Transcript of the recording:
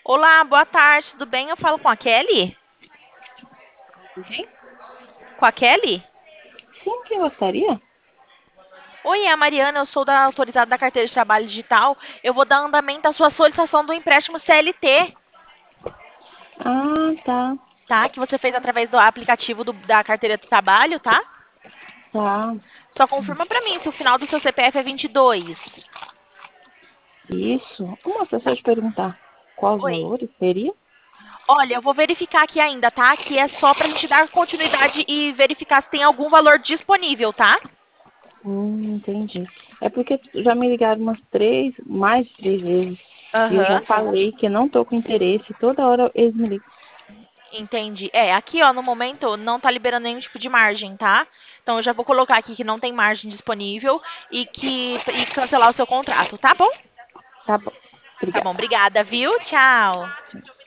Olá, boa tarde, tudo bem? Eu falo com a Kelly? Quem? Com a Kelly? Sim, quem gostaria? Oi, é a Mariana, eu sou da autorizada da carteira de trabalho digital. Eu vou dar andamento à sua solicitação do empréstimo CLT, Ah, tá, tá? Que você fez através do aplicativo da carteira de trabalho, tá? tá. Só confirma pra mim se o final do seu CPF é 22. Isso. Moça, deixa Tá. eu te perguntar. Quais os Oi. valores seria? Olha, eu vou verificar aqui ainda, tá? Que é só pra gente dar continuidade e verificar se tem algum valor disponível, tá? Entendi. É porque já me ligaram umas três, mais de 3 vezes. E eu já Aham. falei que não tô com interesse. Toda hora eles me ligam. Entendi. É, aqui, ó, no momento não tá liberando nenhum tipo de margem, tá? Então eu já vou colocar aqui que não tem margem disponível e cancelar o seu contrato, tá bom? Tá bom. Tá bom, Obrigada. obrigada, viu? Tchau.